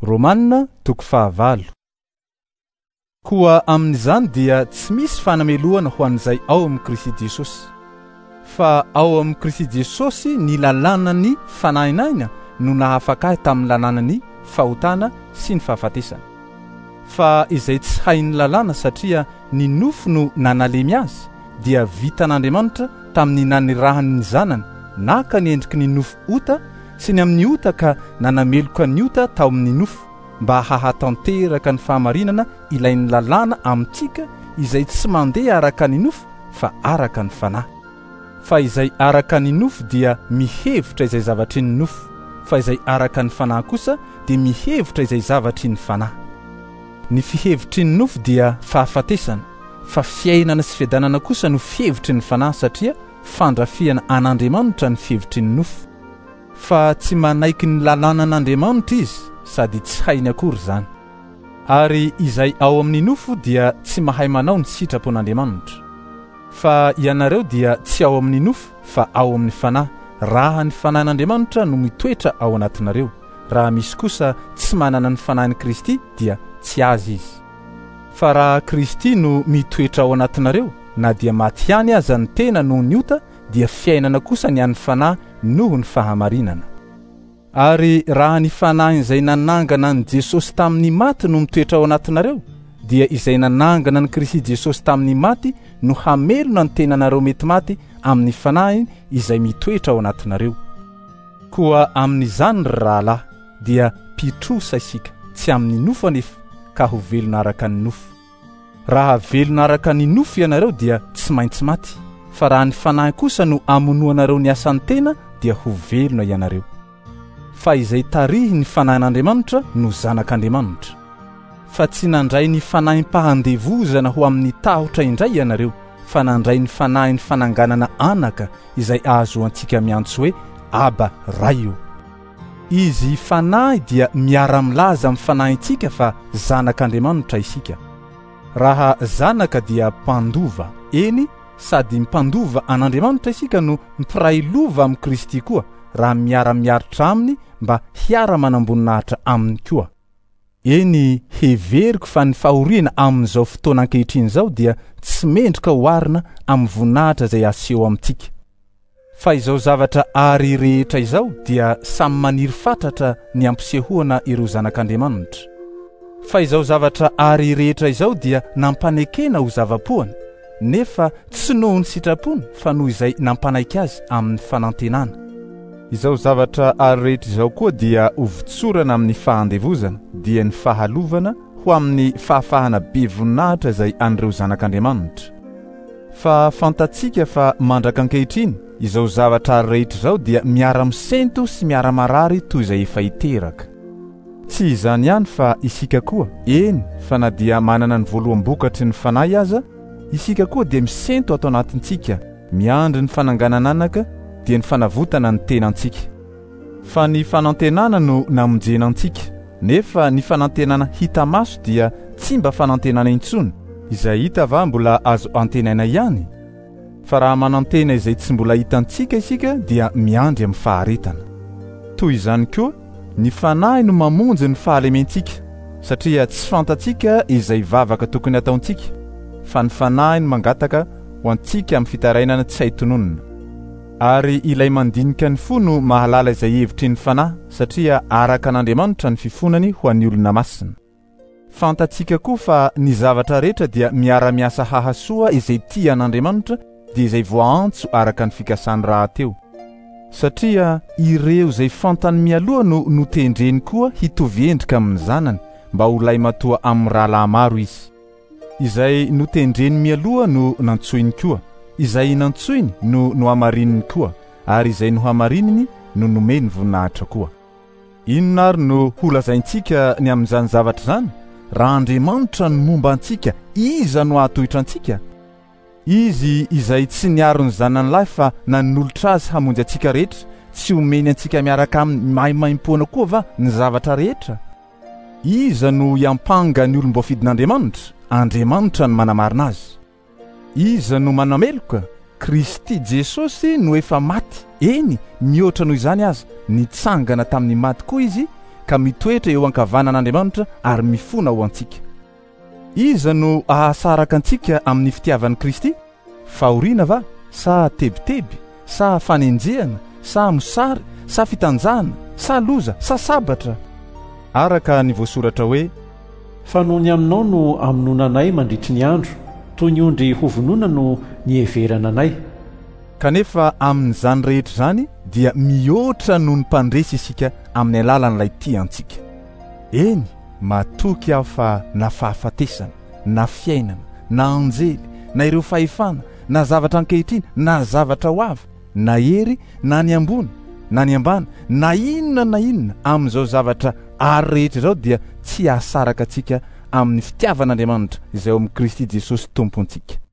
Romanina toko 9. Koa amin'izany dia tsy misy fanamelohana ho an'izay ao amin'ny Kristy Jesosy. Fa ao amin'ny Kristy Jesosy ny lalàna ny fanahinahina no nahafaka tamin'ny lalàna ny fahotana sy ny fahafatesana. Fa izay tsy hain'ny lalàna satria ny nofo no nanalemy azy dia vitan'Andriamanitra tamin'ny nanirahany ny zanany naka ny endriky ny nofo ota sy ny amin'ny ota ka nanameloka ny ota tao amin'ny nofo mba hahatanteraka ny fahamarinana ilain'ny lalàna amintsika izay tsy mandeha araka ny nofo fa araka ny fanahy. Fa izay araka ny nofo dia mihevitra izay zavatry ny nofo, fa izay araka ny fanahy kosa dia mihevitra izay zavatry ny fanahy. Ny fihevitry ny nofo dia fahafatesana, fa fiainana sy fiadanana kosa no fihevitry ny fanahy satria fandrafiana an'Andriamanitra ny fihevitry ny nofo. Fa tsy manaiky ny lalàna an'Andriamanitra izy sady tsy hainy akory zany. Ary izay ao amin'ny nofo dia tsy mahay manao ny sitrapon'Andriamanitra. Fa ianareo dia tsy ao amin'ny nofo fa ao amin'ny fanahy, raha ny fanahin'Andriamanitra no mitoetra ao anatinareo. Raha misy kosa tsy manana ny fanahin'i Kristy dia tsy azy izy. Fa raha Kristy no mitoetra ao anatinareo, na dia maty ihany aza ny tena noho ny ota, dia fiainana kosa ny an'ny fanahy noho ny fahamarinana. Ary raha ny fanahy izay nanangana ny Jesosy tamin'ny maty no mitoetra ao anatinareo, dia izay nanangana ny Kristy Jesosy tamin'ny maty no hamelona ny tenanareo mety maty amin'ny fanahy izay mitoetra ao anatinareo. Koa amin'izany rahalahy dia mpitrosa isika, tsy amin'ny nofo anefa ka ho velona araka ny nofo. Raha velona araka ny nofo ianareo dia tsy maintsy maty, fa raha ny fanahy kosa no amonoanareo ny asan'ny tena dia ho velona ianareo. Fa izay tarihy ny fanahin'Andriamanitra no zanak'Andriamanitra. Fa tsy nandray ny fanahim-pahandevozana ho amin'ny tahotra indray ianareo, fa nandray ny fanahy ny fananganana anaka izay ahazoantsika miantso hoe Aba Raio. Izy fanahy dia miara-milaza amin'ny fanahintsika fa zanak'Andriamanitra isika. Raha zanaka dia mpandova, eny sady mpandova an'Andriamanitra isika no mpiray lova amin'ny Kristy koa, raha miara-miaritra aminy mba hiara-manamboninahitra aminy koa. Eny heveriko fa ny fahoriana amin'izao fotoana ankehitriny izao dia tsy mendrika hoarina amin'ny voninahitra izay aseho amintsika. Fa izao zavatra ary rehetra izao dia samy maniry fatratra ny ampisehoana ireo zanak'Andriamanitra. Fa izao zavatra ary rehetra izao dia nampanekena ho zava-pohany, nefa tsy noho ny sitrapony fa noho izay nampanaiky azy amin'ny fanantenana. Izao zavatra ary rehetra izao koa dia hovitsorana amin'ny fahandevozana, dia ny fahalovana ho amin'ny fahafahana be voninahitra izay an'ireo zanak'Andriamanitra. Fa fantatsika fa mandraka ankehitriny izao zavatra ary rehetra izao dia miara-misento sy miara-marary toy izay efa hiteraka. Tsy izany ihany fa isika koa, eny fa na dia manana ny voaloham-bokatry ny fanahy aza, isika koa dia misento ato anatintsika, miandry ny fananganana anaka dia ny fanavotana ny tenantsika. Fa ny fanantenana no namonjena antsika, nefa ny fanantenana hita maso dia tsy mba fanantenana intsony, izay hita va mbola azo antenaina ihany. Fa raha manantena izay tsy mbola hitantsika isika dia miandry amin'ny faharetana. Toy izany koa, ny fanahy no mamonjy ny fahalementsika, satria tsy fantatsika izay vavaka tokony ataontsika, fa ny fanahy no mangataka ho antsika amin'ny fitarainana tsy haitononona. Ary ilay mandinika ny fo no mahalala izay hevitry ny fanahy, satria araka an'Andriamanitra ny fifonany ho an'ny olona masina. Fantatsika koa fa ny zavatra rehetra dia miara-miasa hahasoa izay tia an'Andriamanitra dia izay voaantso araka ny fikasany raha teo. Satria ireo izay fantany mialoha no notendreny koa hitovy endrika amin'ny zanany, mba ho lay matoa amin'ny rahalahy maro izy. Izay notendreny mialoha no nantsoiny koa, izay nantsoiny no hamarininy koa, ary izay no hamarininy no nomeny voninahitra koa. Inona ary no holazaintsika ny amin'izany zavatra zany? Raha Andriamanitra no momba antsika, iza no ahatohitra antsika? Izy izay tsy niaro ny zanany lahy fa nanolotra azy hamonjy antsika rehetra, tsy homeny antsika miaraka amin'ny mahimaim-poana koa va ny zavatra rehetra? Iza no iampanga ny olom-boafidin'Andriamanitra? Andriamanitra no manamarina azy. Iza no manameloka? Kristy Jesosy no efa maty, eny mihoatra noho izany aza nitsangana tamin'ny maty koa izy ka mitoetra eo ankavanan'Andriamanitra ary mifona ho antsika. Iza no ahasaraka antsika amin'ny fitiavan'i Kristy? Fahoriana va? Sa tebiteby? Sa fanenjehana? Sa mosary? Sa fitanjahana? Sa loza? Sa sabatra? Araka ny voasoratra hoe, fa noho ny aminao no amonona anay mandritry ny andro, toy ny ondry hovonona no nieverana anay. Kanefa amin'izany rehetra zany dia mihoatra noho ny mpandresy isika amin'ny alalan'ilay tiantsika. Eny, matoky aho fa na fahafatesana, na fiainana, na anjely, na ireo fahefana, na zavatra ankehitriny, na zavatra ho avy, na hery, na ny ambony, na ny ambany, na inona amin'izao zavatra ary rehetra izao dia tsy ahasaraka antsika amin'ny fitiavan'Andriamanitra izay ao amin'ny Kristy Jesosy tompontsika.